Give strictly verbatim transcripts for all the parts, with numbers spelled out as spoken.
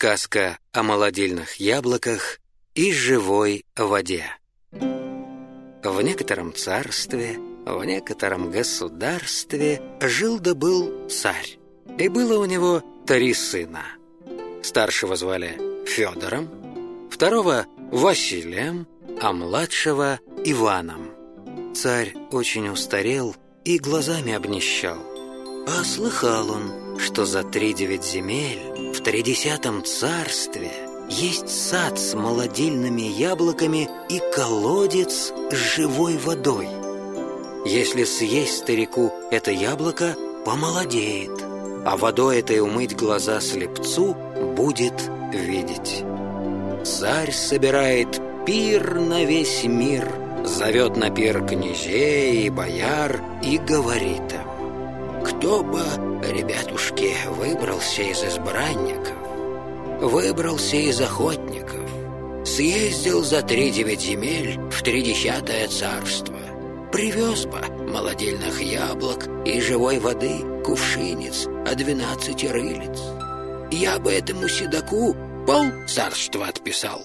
Сказка о молодильных яблоках и живой воде. В некотором царстве, в некотором государстве жил да был царь, и было у него три сына. Старшего звали Федором, второго Василием, а младшего Иваном. Царь очень устарел и глазами обнищал. А слыхал он, что за тридевять земель в тридесятом царстве есть сад с молодильными яблоками и колодец с живой водой. Если съесть старику это яблоко, помолодеет, а водой этой умыть глаза слепцу будет видеть. Царь собирает пир на весь мир, зовет на пир князей и бояр и говорит им: кто бы, ребятушки, выбрался из избранников, выбрался из охотников, съездил за тридевять земель в тридесятое царство, привез бы молодильных яблок и живой воды кувшинец о двенадцати рылиц, я бы этому седоку пол царства отписал.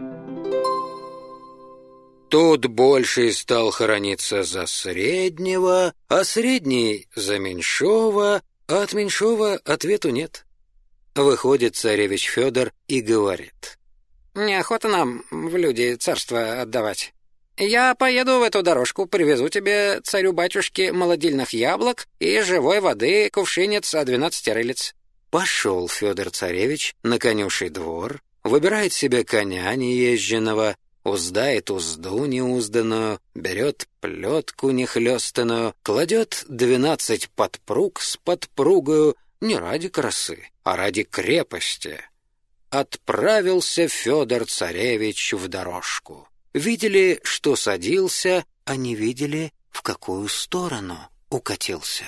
Тут больший стал хорониться за среднего, а средний за меньшого, а от меньшого ответу нет. Выходит царевич Федор и говорит: «Неохота нам в люди царство отдавать. Я поеду в эту дорожку, привезу тебе, царю-батюшке, молодильных яблок и живой воды кувшинец о двенадцати рылиц». Пошел Федор-царевич на конюший двор, выбирает себе коня неезженного, уздает узду неузданную, берет плетку нехлёстанную, кладет двенадцать подпруг с подпругою не ради красы, а ради крепости. Отправился Федор-царевич в дорожку. Видели, что садился, а не видели, в какую сторону укатился.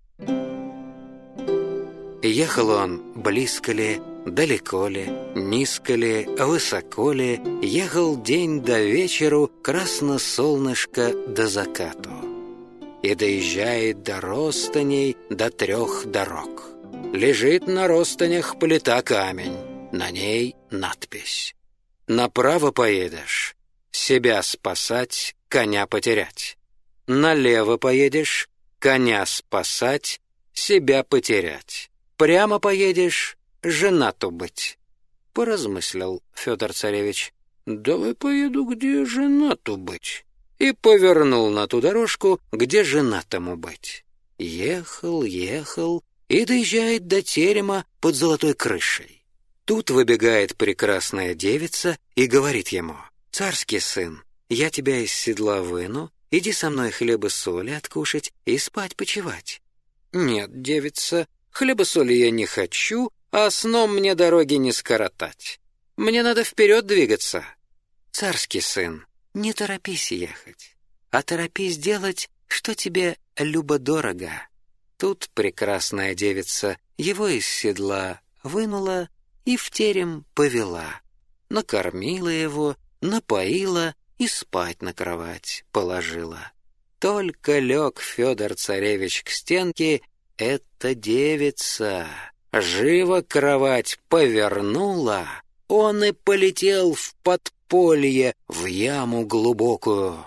Ехал он близко ли, далеко ли, низко ли, высоко ли, ехал день до вечеру, красно солнышко до закату. И доезжает до ростаней до трех дорог. Лежит на ростанях плита камень, на ней надпись: «Направо поедешь, себя спасать, коня потерять. Налево поедешь, коня спасать, себя потерять. Прямо поедешь, женату быть». Поразмыслил Федор-царевич: «Давай поеду, где женату быть». И повернул на ту дорожку, где женатому быть. Ехал, ехал и доезжает до терема под золотой крышей. Тут выбегает прекрасная девица и говорит ему: «Царский сын, я тебя из седла выну, иди со мной хлеба-соли откушать и спать-почевать». «Нет, девица, хлеба-соли я не хочу, а сном мне дороги не скоротать. Мне надо вперед двигаться». «Царский сын, не торопись ехать, а торопись делать, что тебе любо-дорого». Тут прекрасная девица его из седла вынула и в терем повела, накормила его, напоила и спать на кровать положила. Только лег Федор-царевич к стенке, эта девица живо кровать повернула, он и полетел в подполье, в яму глубокую.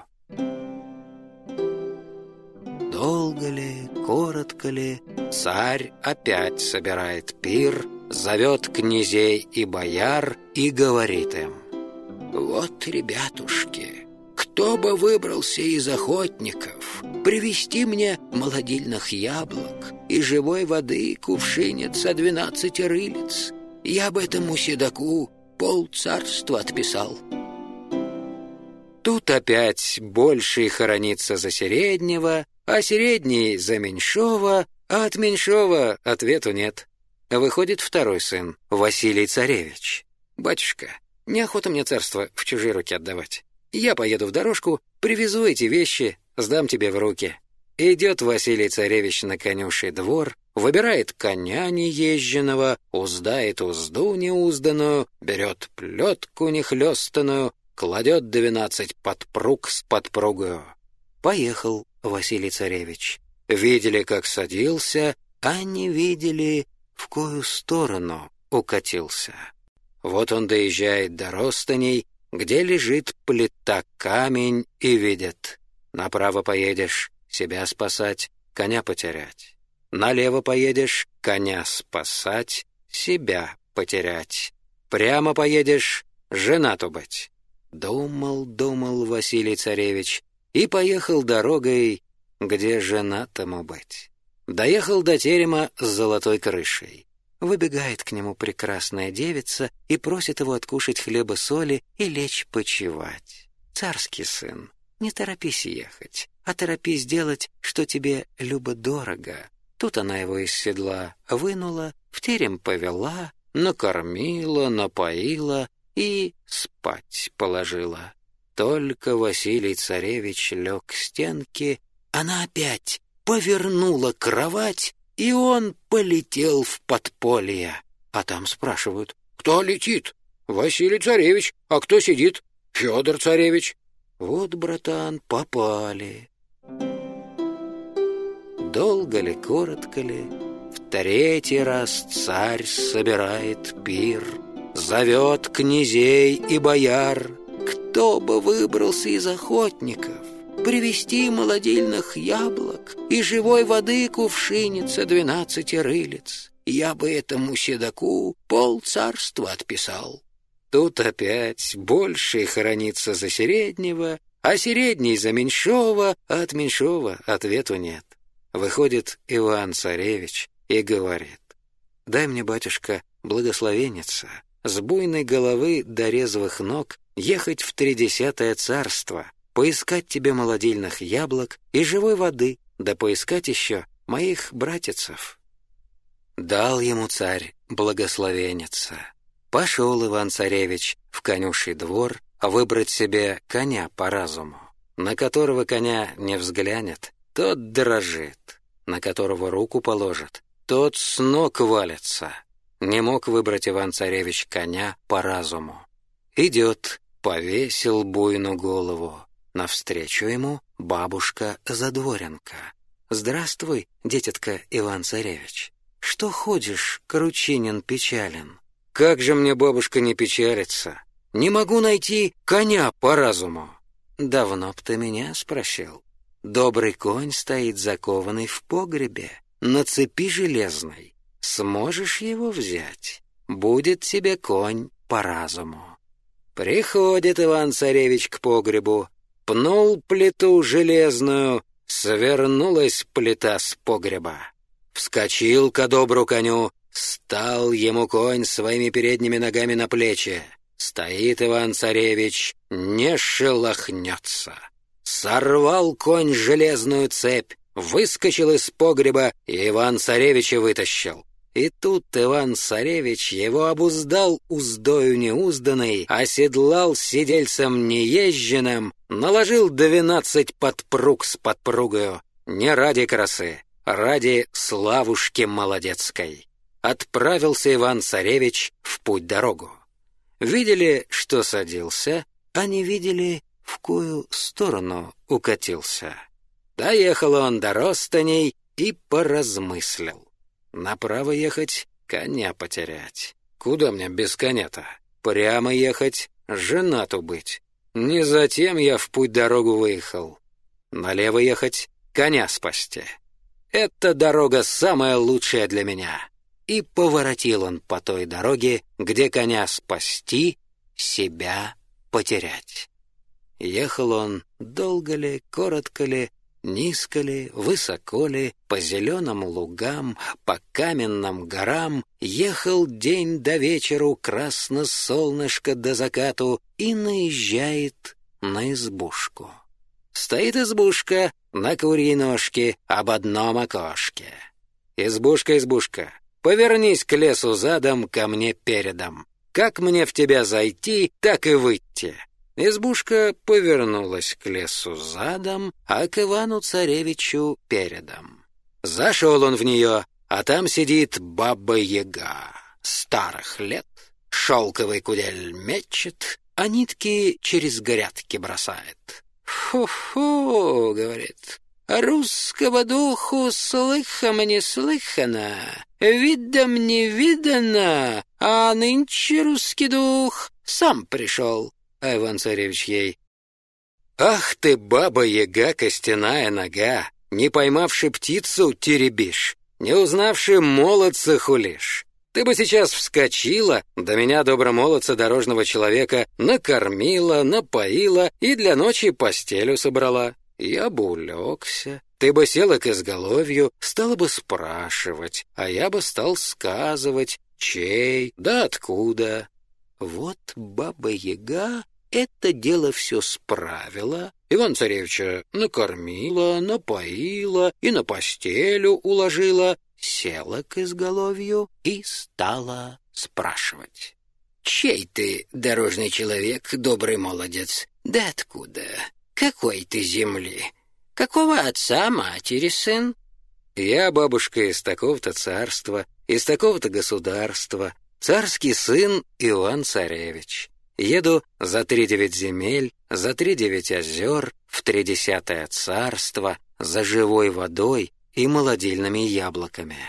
Долго ли, коротко ли, царь опять собирает пир, зовет князей и бояр и говорит им: «Вот, ребятушки, кто бы выбрался из охотников привезти мне молодильных яблок и живой воды кувшинец о двенадцати рылиц, я бы этому седоку пол царства отписал». Тут опять больший хоронится за среднего, а средний за меньшого, а от меньшого ответу нет. Выходит второй сын, Василий-царевич: «Батюшка, неохота мне царство в чужие руки отдавать. Я поеду в дорожку, привезу эти вещи, сдам тебе в руки». Идет Василий-царевич на конюший двор, выбирает коня неезженного, уздает узду неузданную, берет плетку нехлёстанную, кладет двенадцать подпруг с подпругою. Поехал Василий-царевич. Видели, как садился, а не видели, в кою сторону укатился. Вот он доезжает до Ростаней, где лежит плита-камень, и видит: направо поедешь — себя спасать, коня потерять. Налево поедешь — коня спасать, себя потерять. Прямо поедешь — женату быть. Думал, думал Василий Царевич и поехал дорогой, где женатому быть. Доехал до терема с золотой крышей. Выбегает к нему прекрасная девица и просит его откушать хлеба-соли и лечь почевать. «Царский сын, не торопись ехать, а торопись делать, что тебе любо-дорого». Тут она его из седла вынула, в терем повела, накормила, напоила и спать положила. Только Василий Царевич лег к стенке, она опять повернула кровать, и он полетел в подполье. А там спрашивают: «Кто летит?» «Василий Царевич». «А кто сидит?» «Федор Царевич». Вот, братан, попали. Долго ли, коротко ли, в третий раз царь собирает пир, зовет князей и бояр. Кто бы выбрался из охотников привезти молодильных яблок и живой воды кувшиница двенадцати рылиц, я бы этому седоку пол царства отписал. Тут опять больший хоронится за среднего, а средний за меньшого, а от меньшого ответу нет. Выходит Иван-царевич и говорит: «Дай мне, батюшка, благословенница, с буйной головы до резвых ног ехать в тридесятое царство, поискать тебе молодильных яблок и живой воды, да поискать еще моих братицев». Дал ему царь благословенница. Пошел Иван-царевич в конюший двор выбрать себе коня по разуму. На которого коня не взглянет, тот дрожит, на которого руку положит, тот с ног валится. Не мог выбрать Иван-царевич коня по разуму. Идет, повесил буйну голову. Навстречу ему бабушка-задворенка. «Здравствуй, дитятка Иван-царевич. Что ходишь, кручинин печален?» «Как же мне, бабушка, не печалиться? Не могу найти коня по разуму». «Давно б ты меня спросил. Добрый конь стоит закованный в погребе, на цепи железной. Сможешь его взять? Будет тебе конь по разуму». Приходит Иван-царевич к погребу, пнул плиту железную, свернулась плита с погреба. Вскочил ко добру коню, стал ему конь своими передними ногами на плечи. Стоит Иван-царевич, не шелохнется. Сорвал конь железную цепь, выскочил из погреба и Иван-царевича вытащил. И тут Иван-царевич его обуздал уздою неузданной, оседлал сидельцем неезженным, наложил двенадцать подпруг с подпругою, не ради красы, ради славушки молодецкой. Отправился Иван-царевич в путь-дорогу. Видели, что садился, а не видели, в кою сторону укатился. Доехал он до Ростаней и поразмыслил. Направо ехать — коня потерять. Куда мне без коня-то? Прямо ехать — женату быть. Не затем я в путь-дорогу выехал. Налево ехать — коня спасти. Эта дорога самая лучшая для меня. И поворотил он по той дороге, где коня спасти, себя потерять. Ехал он долго ли, коротко ли, низко ли, высоко ли, по зеленым лугам, по каменным горам, ехал день до вечеру, красно солнышко до закату, и наезжает на избушку. Стоит избушка на курьей ножке об одном окошке. «Избушка, избушка, повернись к лесу задом, ко мне передом. Как мне в тебя зайти, так и выйти». Избушка повернулась к лесу задом, а к Ивану-царевичу передом. Зашел он в нее, а там сидит баба-яга, старых лет, шелковый кудель мечет, а нитки через грядки бросает. «Фу-фу», — говорит, русского духу слыхом не слыхано, видом не видано, а нынче русский дух сам пришел. А Иван-царевич ей: «Ах ты, баба-яга, костяная нога, не поймавши птицу теребишь, не узнавши молодца хулишь. Ты бы сейчас вскочила, да меня, добромолодца дорожного человека, накормила, напоила и для ночи постелю собрала. Я бы улегся, ты бы села к изголовью, стала бы спрашивать, а я бы стал сказывать, чей, да откуда». Вот баба-яга это дело все справила, Иван-царевича накормила, напоила и на постелю уложила, села к изголовью и стала спрашивать: «Чей ты, дорожный человек, добрый молодец? Да откуда? Какой ты земли? Какого отца, матери сын?» «Я, бабушка, из такого-то царства, из такого-то государства, царский сын Иван-царевич. Еду за тридевять земель, за тридевять озер, в тридесятое царство, за живой водой и молодильными яблоками».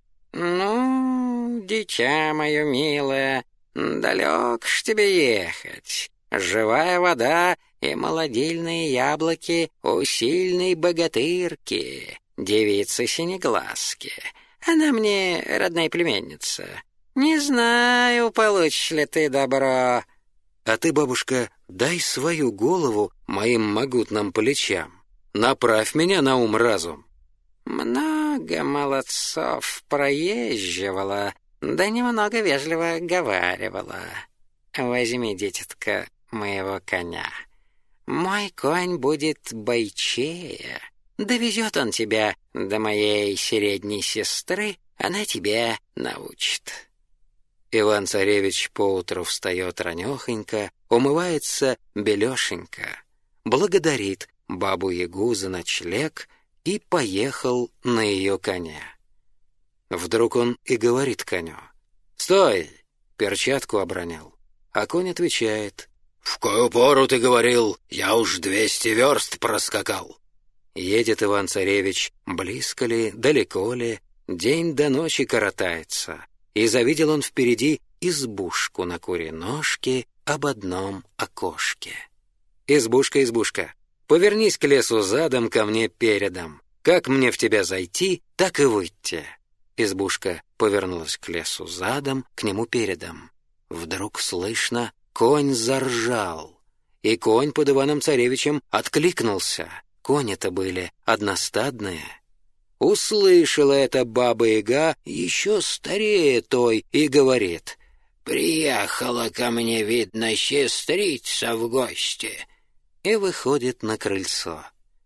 «Ну, дитя мое милое, далек ж тебе ехать. Живая вода и молодильные яблоки у сильной богатырки, девицы Синеглазки. Она мне родная племянница. Не знаю, получишь ли ты добро». «А ты, бабушка, дай свою голову моим могутным плечам. Направь меня на ум-разум». «Много молодцов проезживала, да немного вежливо говаривала. Возьми, дитятка, моего коня. Мой конь будет бойчее. Довезет он тебя до моей средней сестры, она тебя научит». Иван-царевич поутру встает ранехонько, умывается белешенько, благодарит бабу-ягу за ночлег и поехал на ее коня. Вдруг он и говорит коню: «Стой!» — перчатку обронял. А конь отвечает: «В кою пору ты говорил? Я уж двести верст проскакал». Едет Иван-царевич, близко ли, далеко ли, день до ночи коротается, и завидел он впереди избушку на курьей ножке об одном окошке. «Избушка, избушка, повернись к лесу задом, ко мне передом. Как мне в тебя зайти, так и выйти». Избушка повернулась к лесу задом, к нему передом. Вдруг слышно, конь заржал, и конь под Иваном-царевичем откликнулся. Кони-то были одностадные. Услышала это баба-яга, еще старее той, и говорит: «Приехала ко мне, видно, сестрица в гости». И выходит на крыльцо.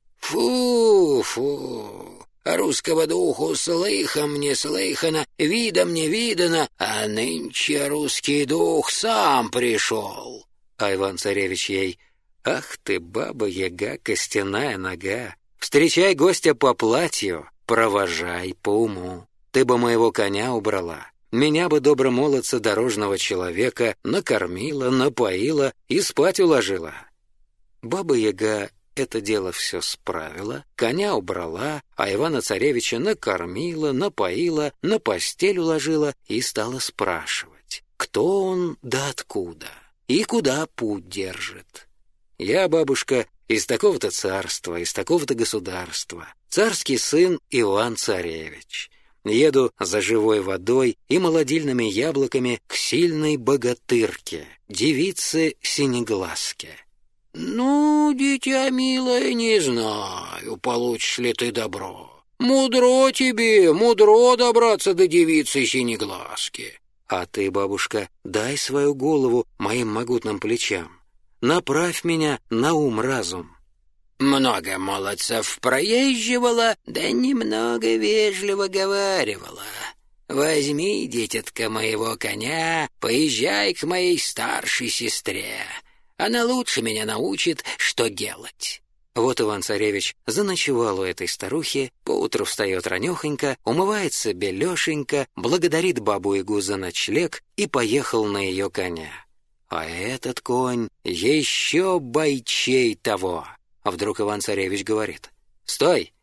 «Фу-фу, русского духу слыхом не слыхано, видом не видано, а нынче русский дух сам пришел». А Иван-царевич ей: «Ах ты, баба-яга, костяная нога, встречай гостя по платью, провожай по уму. Ты бы моего коня убрала, меня бы, добромолодца дорожного человека, накормила, напоила и спать уложила». Баба-яга это дело все справила, коня убрала, а Ивана-царевича накормила, напоила, на постель уложила и стала спрашивать, кто он да откуда и куда путь держит. «Я, бабушка, из такого-то царства, из такого-то государства, царский сын Иван-царевич. Еду за живой водой и молодильными яблоками к сильной богатырке, девице Синеглазке». «Ну, дитя милое, не знаю, получишь ли ты добро. Мудро тебе, мудро добраться до девицы Синеглазки». «А ты, бабушка, дай свою голову моим могутным плечам. Направь меня на ум-разум». «Много молодцев проезживала, да немного вежливо говаривала. Возьми, дитятка, моего коня, поезжай к моей старшей сестре. Она лучше меня научит, что делать». Вот Иван-царевич заночевал у этой старухи, поутру встает ранехонько, умывается белешенько, благодарит бабу-ягу за ночлег и поехал на ее коня. А этот конь еще бойчей того. А вдруг Иван-царевич говорит: «Стой,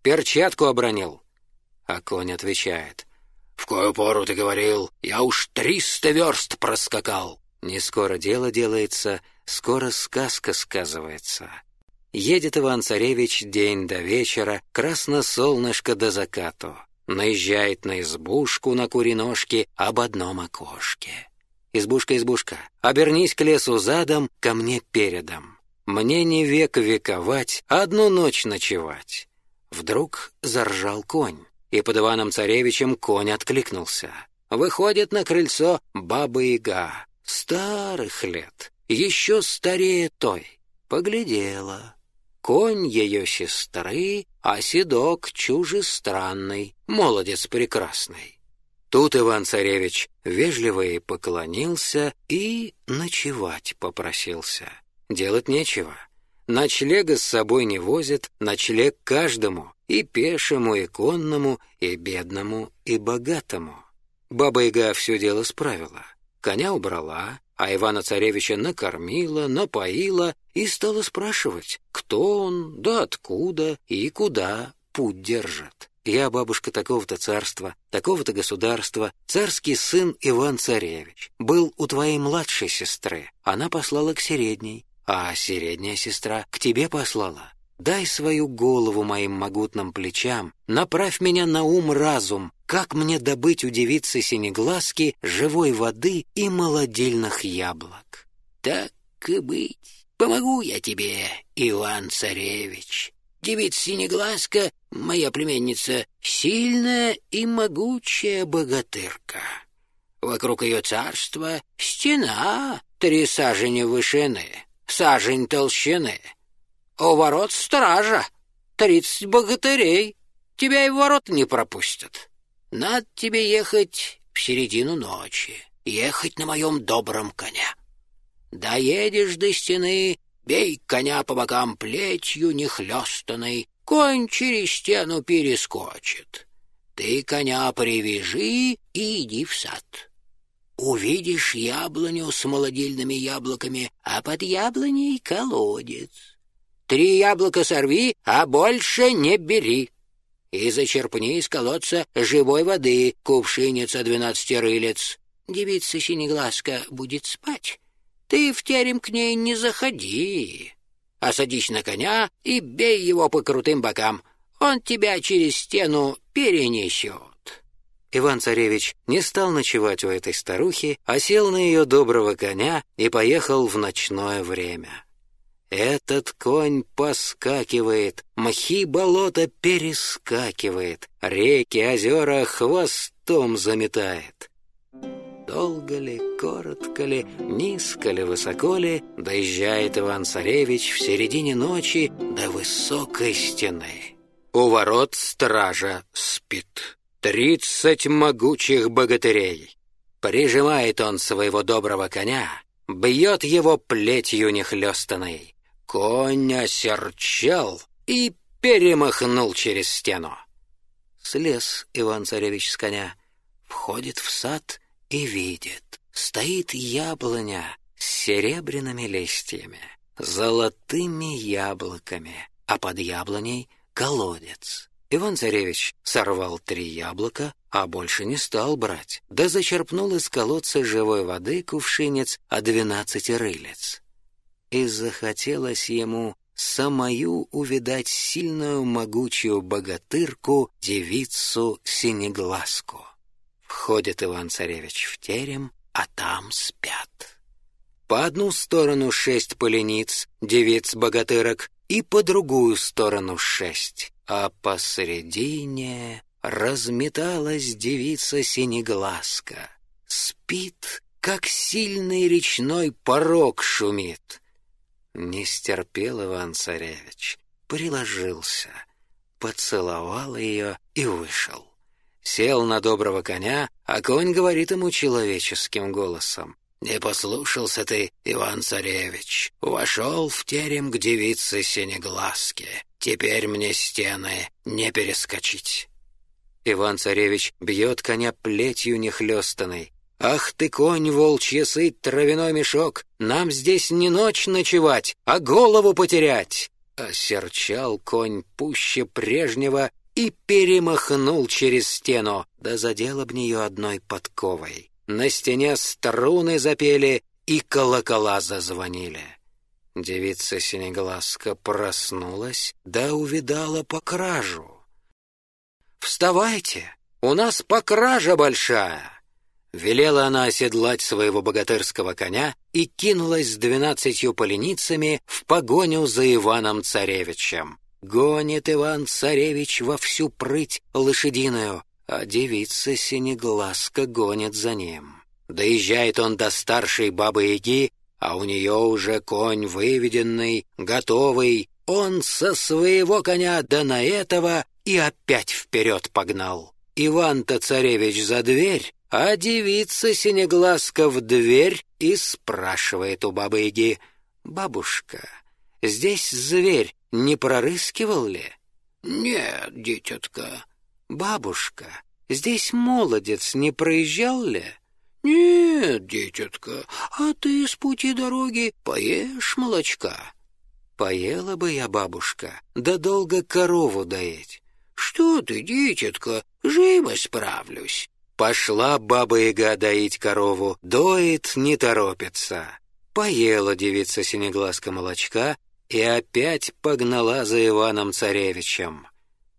перчатку обронил». А конь отвечает: «В кою пору ты говорил? Я уж триста верст проскакал». Не скоро дело делается, скоро сказка сказывается. Едет Иван-царевич день до вечера, красно солнышко до закату. Наезжает на избушку на куриножке об одном окошке. «Избушка, избушка, обернись к лесу задом, ко мне передом. Мне не век вековать, одну ночь ночевать». Вдруг заржал конь, и под Иваном-царевичем конь откликнулся. Выходит на крыльцо Баба-Яга, старых лет, еще старее той. Поглядела. Конь ее сестры, а седок чужестранный, молодец прекрасный. Тут Иван-царевич вежливо ей поклонился и ночевать попросился. Делать нечего. Ночлега с собой не возят, ночлег каждому, и пешему, и конному, и бедному, и богатому. Баба-Яга все дело справила. Коня убрала, а Ивана-царевича накормила, напоила и стала спрашивать, кто он, да откуда и куда путь держит. «Я, бабушка, такого-то царства, такого-то государства, царский сын Иван-царевич. Был у твоей младшей сестры, она послала к средней, а средняя сестра к тебе послала. Дай свою голову моим могутным плечам, направь меня на ум-разум, как мне добыть у девицы Синеглазки живой воды и молодильных яблок». «Так и быть, помогу я тебе, Иван-царевич. Девица Синеглазка, моя племянница, сильная и могучая богатырка. Вокруг ее царства стена три сажени вышины, сажень толщины. У ворот стража, тридцать богатырей. Тебя и в ворот не пропустят. Надо тебе ехать в середину ночи, ехать на моем добром коне. Доедешь до стены, бей коня по бокам плетью нехлёстанной, конь через стену перескочит. Ты коня привяжи и иди в сад. Увидишь яблоню с молодильными яблоками, а под яблоней колодец. Три яблока сорви, а больше не бери. И зачерпни из колодца живой воды, кувшинец двенадцати рылец. Девица Синеглазка будет спать. Ты в терем к ней не заходи, а садись на коня и бей его по крутым бокам. Он тебя через стену перенесет». Иван-царевич не стал ночевать у этой старухи, а сел на ее доброго коня и поехал в ночное время. Этот конь поскакивает, мхи болота перескакивает, реки, озера хвостом заметает. Долго ли, коротко ли, низко ли, высоко ли, доезжает Иван-царевич в середине ночи до высокой стены. У ворот стража спит, тридцать могучих богатырей. Прижимает он своего доброго коня, бьет его плетью нехлёстанной. Конь осерчал и перемахнул через стену. Слез Иван-царевич с коня, входит в сад и видит, стоит яблоня с серебряными листьями, золотыми яблоками, а под яблоней колодец. Иван-царевич сорвал три яблока, а больше не стал брать, да зачерпнул из колодца живой воды кувшинец о двенадцати рылец. И захотелось ему самою увидать сильную могучую богатырку, девицу Синеглазку. Входит Иван-царевич в терем, а там спят. По одну сторону шесть полениц, девиц-богатырок, и по другую сторону шесть, а посредине разметалась девица Синеглазка. Спит, как сильный речной порог шумит. Не стерпел Иван-царевич, приложился, поцеловал ее и вышел. Сел на доброго коня, а конь говорит ему человеческим голосом: «Не послушался ты, Иван-царевич, вошел в терем к девице Синеглазке. Теперь мне стены не перескочить». Иван-царевич бьет коня плетью нехлёстанной. «Ах ты, конь волчья сыть, травяной мешок! Нам здесь не ночь ночевать, а голову потерять!» Осерчал конь пуще прежнего и перемахнул через стену, да задел об нее одной подковой. На стене струны запели и колокола зазвонили. Девица Синеглазка проснулась, да увидала покражу. «Вставайте, у нас покража большая!» Велела она оседлать своего богатырского коня и кинулась с двенадцатью поленицами в погоню за Иваном-царевичем. Гонит Иван-царевич во всю прыть лошадиную, а девица Синеглазка гонит за ним. Доезжает он до старшей бабы-яги, а у нее уже конь выведенный, готовый. Он со своего коня да на этого и опять вперед погнал. Иван-то царевич за дверь, а девица Синеглазка в дверь и спрашивает у бабы-яги: «Бабушка, здесь зверь не прорыскивал ли?» «Нет, дитятка». «Бабушка, здесь молодец не проезжал ли?» «Нет, дитятка, а ты с пути дороги поешь молочка». «Поела бы я, бабушка, да долго корову доить». «Что ты, дитятка, живо справлюсь». Пошла баба-яга доить корову, доит, не торопится. Поела девица Синеглазка молочка и опять погнала за Иваном-царевичем.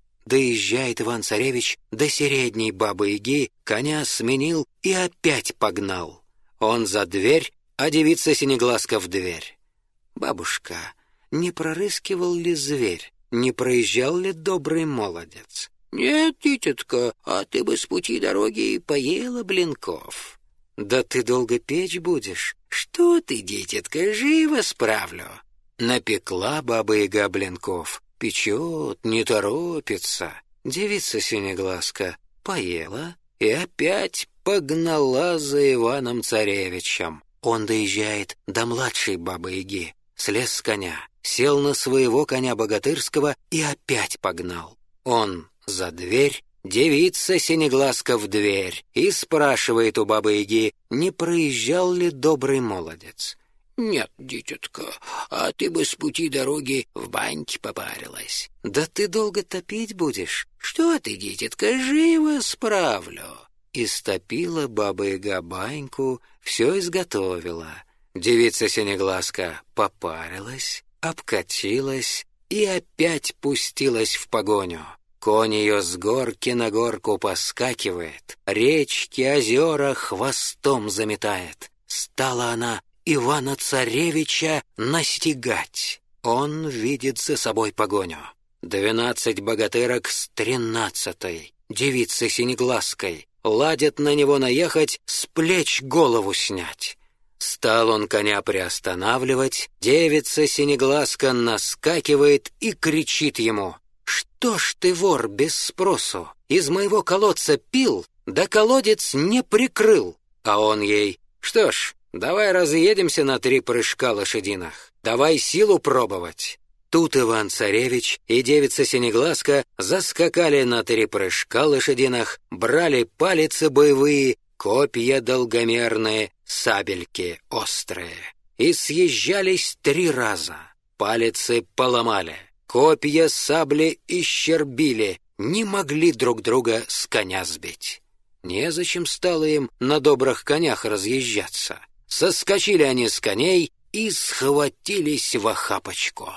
Доезжает Иван-царевич до средней бабы-яги, коня сменил и опять погнал. Он за дверь, а девица Синеглазка в дверь. «Бабушка, не прорыскивал ли зверь, не проезжал ли добрый молодец?» «Нет, дитятка, а ты бы с пути дороги поела блинков». «Да ты долго печь будешь?» «Что ты, дитятка, живо справлю». Напекла баба-яга блинков, печет, не торопится. Девица Синеглазка поела и опять погнала за Иваном-царевичем. Он доезжает до младшей бабы-яги, слез с коня, сел на своего коня богатырского и опять погнал. Он за дверь, девица Синеглазка в дверь и спрашивает у бабы-яги, не проезжал ли добрый молодец. «Нет, дитятка, а ты бы с пути дороги в баньке попарилась». «Да ты долго топить будешь?» «Что ты, дитятка, живо справлю». Истопила баба-яга баньку, все изготовила. Девица Синеглазка попарилась, обкатилась и опять пустилась в погоню. Конь ее с горки на горку поскакивает, речки, озера хвостом заметает. Стала она Ивана-царевича настигать. Он видит за собой погоню. Двенадцать богатырок с тринадцатой, девицей Синеглазкой, ладят на него наехать, с плеч голову снять. Стал он коня приостанавливать, девица Синеглазка наскакивает и кричит ему: «Что ж ты, вор, без спросу, из моего колодца пил, да колодец не прикрыл?» А он ей: «Что ж, давай разъедемся на три прыжка лошадиных, давай силу пробовать». Тут Иван-царевич и девица Синеглазка заскакали на три прыжка лошадиных, брали палицы боевые, копья долгомерные, сабельки острые, и съезжались три раза. Палицы поломали, копья сабли исчербили, не могли друг друга с коня сбить. Незачем стало им на добрых конях разъезжаться. Соскочили они с коней и схватились в охапочку.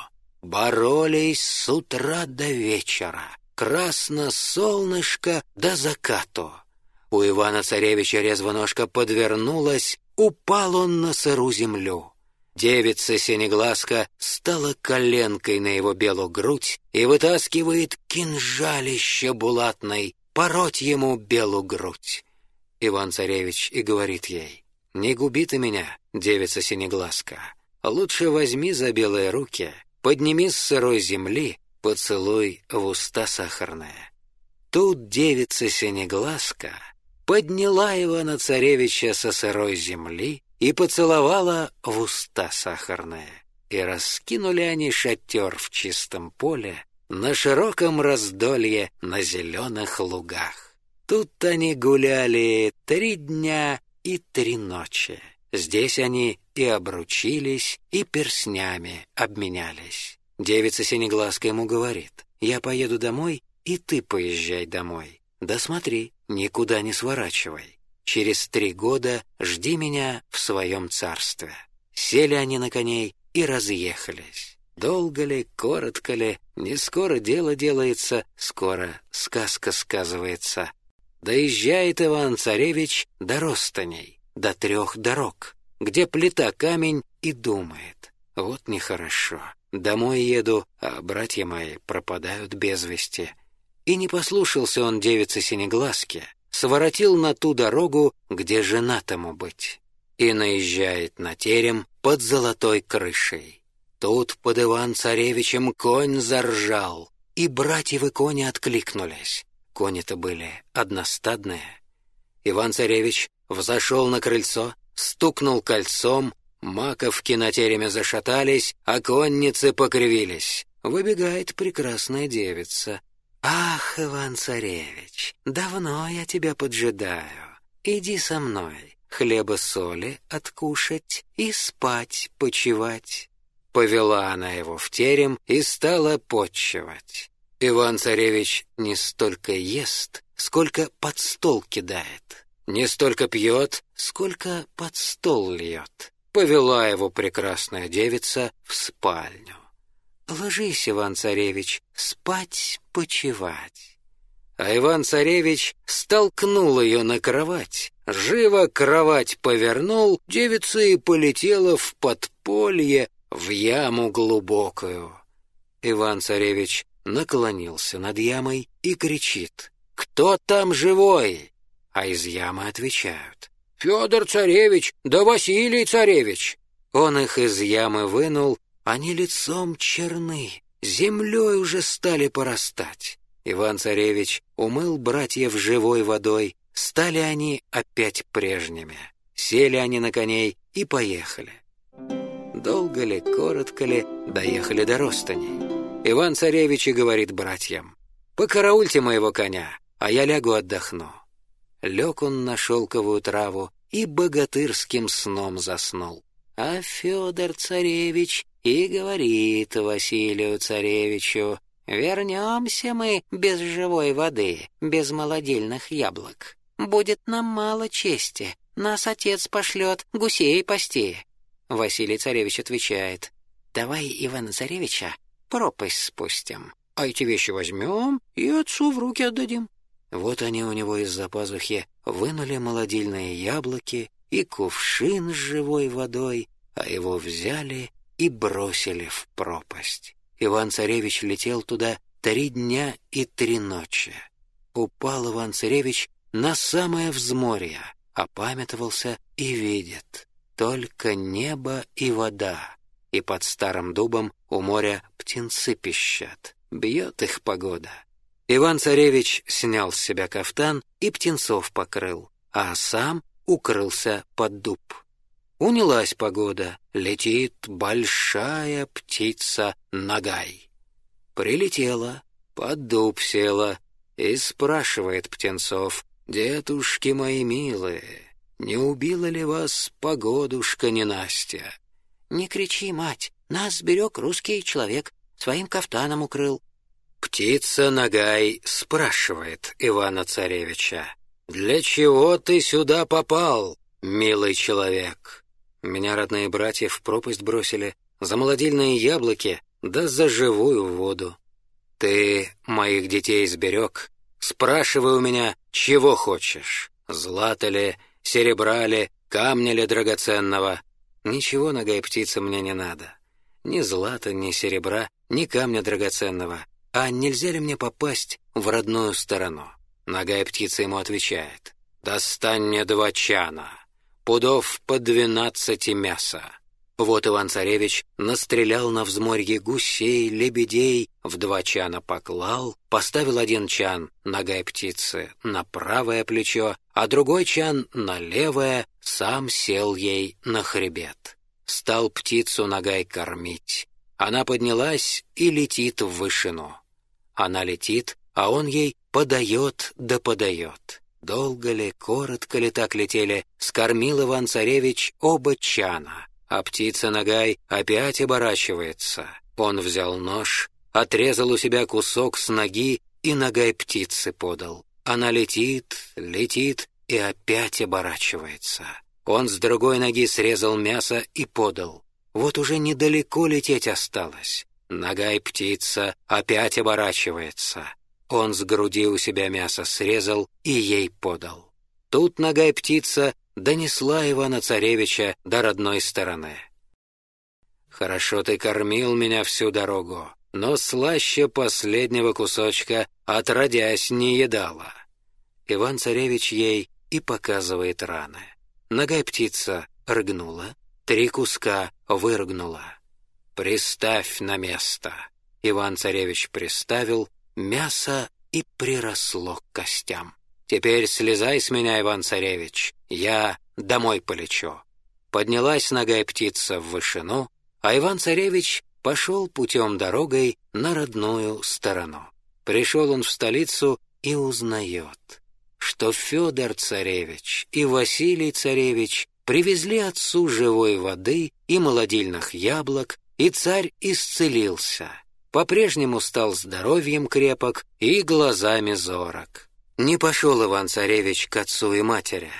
Боролись с утра до вечера, красно солнышко до закату. У Ивана-царевича резвоножка подвернулась, упал он на сыру землю. Девица Синеглазка стала коленкой на его белую грудь и вытаскивает кинжалище булатной, пороть ему белую грудь. Иван-царевич и говорит ей: «Не губи ты меня, девица Синеглазка, лучше возьми за белые руки, подними с сырой земли, поцелуй в уста сахарные». Тут девица Синеглазка подняла Ивана-царевича со сырой земли и поцеловала в уста сахарные. И раскинули они шатер в чистом поле, на широком раздолье, на зеленых лугах. Тут они гуляли три дня и три ночи. Здесь они и обручились, и перстнями обменялись. Девица Синеглазка ему говорит: «Я поеду домой и ты поезжай домой. Да смотри, никуда не сворачивай. Через три года жди меня в своем царстве». Сели они на коней и разъехались. Долго ли, коротко ли, не скоро дело делается, скоро сказка сказывается. Доезжает Иван-царевич до Ростаней, до трех дорог, где плита камень, и думает: вот нехорошо. Домой еду, а братья мои пропадают без вести. И не послушался он девицы Синеглазки, своротил на ту дорогу, где женатому быть, и наезжает на терем под золотой крышей. Тут под Иван-царевичем конь заржал, и братьевы кони откликнулись. Кони-то были одностадные. Иван-царевич взошел на крыльцо, стукнул кольцом, маковки на тереме зашатались, а конницы покривились. Выбегает прекрасная девица. «Ах, Иван-царевич, давно я тебя поджидаю. Иди со мной, хлеба-соли откушать и спать, почивать». Повела она его в терем и стала потчевать. Иван-царевич не столько ест, сколько под стол кидает, не столько пьет, сколько под стол льет. Повела его прекрасная девица в спальню. «Ложись, Иван-царевич, спать, почивать». А Иван-царевич столкнул ее на кровать, живо кровать повернул, девица и полетела в подполье, в яму глубокую. Иван-царевич наклонился над ямой и кричит: «Кто там живой?» А из ямы отвечают: «Федор-царевич, да Василий-царевич». Он их из ямы вынул, они лицом черны, землей уже стали порастать. Иван-царевич умыл братьев живой водой, стали они опять прежними. Сели они на коней и поехали. Долго ли, коротко ли, доехали до Ростаней. Иван-царевич и говорит братьям: «Покараульте моего коня, а я лягу отдохну». Лег он на шелковую траву и богатырским сном заснул. А Федор-царевич и говорит Василию-царевичу: «Вернемся мы без живой воды, без молодильных яблок. Будет нам мало чести, нас отец пошлет гусей пасти». Василий-царевич отвечает: «Давай Ивана-царевича пропасть спустим, а эти вещи возьмем и отцу в руки отдадим». Вот они у него из-за пазухи вынули молодильные яблоки и кувшин с живой водой, а его взяли и бросили в пропасть. Иван-царевич летел туда три дня и три ночи. Упал Иван-царевич на самое взморье, опамятовался и видит: только небо и вода, и под старым дубом у моря птенцы пищат, бьет их погода. Иван-царевич снял с себя кафтан и птенцов покрыл, а сам укрылся под дуб. Унялась погода, летит большая птица Нагай. Прилетела, под дуб села и спрашивает птенцов: «Детушки мои милые, не убила ли вас погодушка ненастья?» «Не кричи, мать, нас сберег русский человек, своим кафтаном укрыл». Птица Нагай спрашивает Ивана-царевича: «Для чего ты сюда попал, милый человек? Меня родные братья в пропасть бросили за молодильные яблоки да за живую воду. Ты моих детей сберег, спрашивай у меня, чего хочешь, злато ли, серебра ли, камня ли драгоценного?» «Ничего, Нагай, птица, мне не надо. Ни злата, ни серебра, ни камня драгоценного. А нельзя ли мне попасть в родную сторону?» Нагай птица ему отвечает: «Достань мне два чана, пудов по двенадцати мяса». Вот Иван-царевич настрелял на взморье гусей, лебедей, в два чана поклал, поставил один чан Нагай птицы на правое плечо, а другой чан на левое, сам сел ей на хребет. Стал птицу Нагай кормить. Она поднялась и летит в вышину. Она летит, а он ей подает да подает. Долго ли, коротко ли так летели, скормил Иван-царевич оба чана, а птица Нагай опять оборачивается. Он взял нож, отрезал у себя кусок с ноги и нагай птицы подал. Она летит, летит и опять оборачивается. Он с другой ноги срезал мясо и подал. Вот уже недалеко лететь осталось. Нагай птица опять оборачивается. Он с груди у себя мясо срезал и ей подал. Тут нагай птица донесла Ивана-Царевича до родной стороны. «Хорошо ты кормил меня всю дорогу, но слаще последнего кусочка отродясь не едала». Иван-Царевич ей и показывает раны. Нагай птица рыгнула, три куска вырыгнула. «Приставь на место». Иван-Царевич приставил, мясо и приросло к костям. «Теперь слезай с меня, Иван-Царевич, я домой полечу». Поднялась нагай птица в вышину, а Иван-Царевич пошел путем дорогой на родную сторону. Пришел он в столицу и узнает, что Федор-царевич и Василий-царевич привезли отцу живой воды и молодильных яблок, и царь исцелился. По-прежнему стал здоровьем крепок и глазами зорок. Не пошел Иван-Царевич к отцу и матери.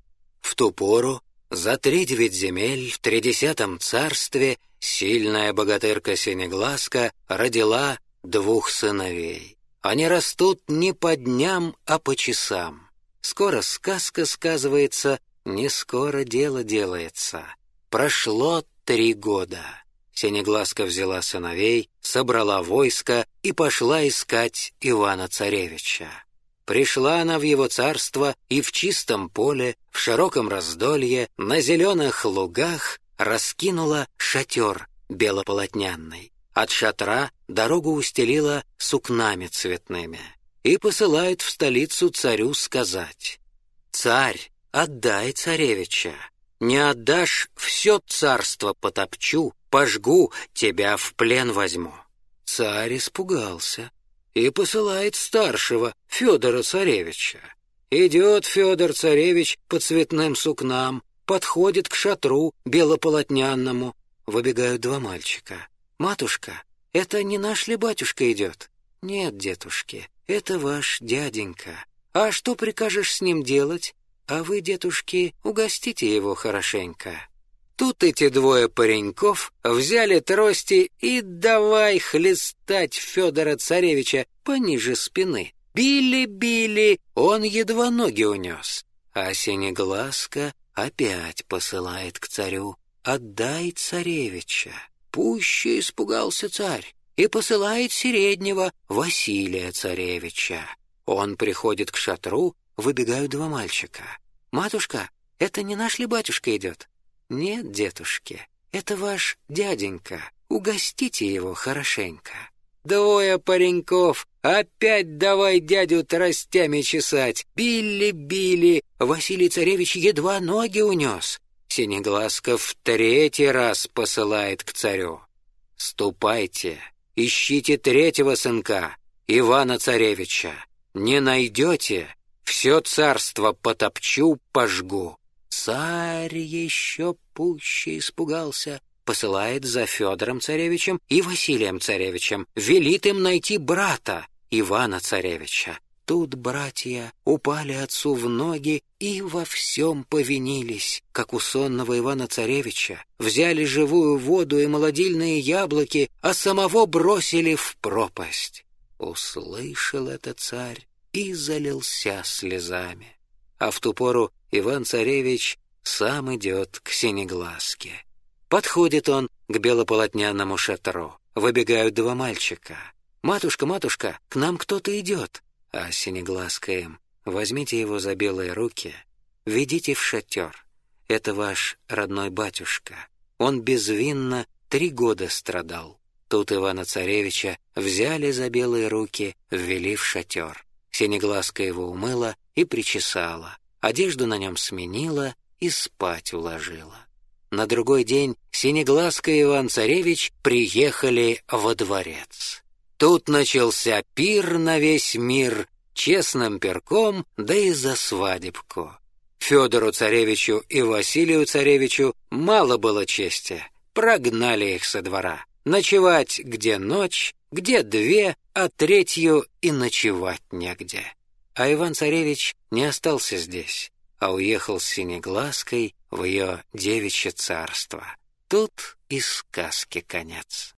В ту пору за тридевять земель в тридесятом царстве сильная богатырка Синеглазка родила двух сыновей. Они растут не по дням, а по часам. Скоро сказка сказывается, не скоро дело делается. Прошло три года. Синеглазка взяла сыновей, собрала войско и пошла искать Ивана-Царевича. Пришла она в его царство и в чистом поле, в широком раздолье, на зеленых лугах раскинула шатер белополотнянный. От шатра дорогу устелила сукнами цветными и посылает в столицу царю сказать: «Царь, отдай царевича, не отдашь, все царство потопчу, пожгу, тебя в плен возьму». Царь испугался и посылает старшего, Федора-царевича. Идет Федор-царевич по цветным сукнам, подходит к шатру белополотнянному. Выбегают два мальчика. «Матушка, это не наш ли батюшка идет?» «Нет, дедушки, это ваш дяденька. А что прикажешь с ним делать? А вы, дедушки, угостите его хорошенько». Тут эти двое пареньков взяли трости и давай хлестать Федора-царевича пониже спины. Били-били, он едва ноги унес. А Синеглазка опять посылает к царю: «Отдай царевича». Пуще испугался царь и посылает среднего, Василия-царевича. Он приходит к шатру, выбегают два мальчика. «Матушка, это не наш ли батюшка идет?» «Нет, дедушки, это ваш дяденька, угостите его хорошенько». Двое пареньков опять давай дядю тростями чесать. Били-били, Василий-царевич едва ноги унес. Синеглазка в третий раз посылает к царю: «Ступайте, ищите третьего сынка, Ивана-царевича. Не найдете, все царство потопчу, пожгу». Царь еще пуще испугался, посылает за Федором-царевичем и Василием-царевичем, велит им найти брата, Ивана-царевича. Тут братья упали отцу в ноги и во всем повинились, как у сонного Ивана-царевича, взяли живую воду и молодильные яблоки, а самого бросили в пропасть. Услышал это царь и залился слезами. А в ту пору Иван-царевич сам идет к Синеглазке. Подходит он к белополотняному шатру. Выбегают два мальчика. «Матушка, матушка, к нам кто-то идет». А Синеглазка им: «Возьмите его за белые руки, ведите в шатер. Это ваш родной батюшка. Он безвинно три года страдал». Тут Ивана-царевича взяли за белые руки, ввели в шатер. Синеглазка его умыла и причесала, одежду на нем сменила и спать уложила. На другой день Синеглазка и Иван-царевич приехали во дворец. Тут начался пир на весь мир, честным перком, да и за свадебку. Федору-царевичу и Василию-царевичу мало было чести, прогнали их со двора. Ночевать где ночь, где две, а третью и ночевать негде. А Иван-царевич не остался здесь, а уехал с Синеглазкой в ее девичье царство. Тут и сказки конец.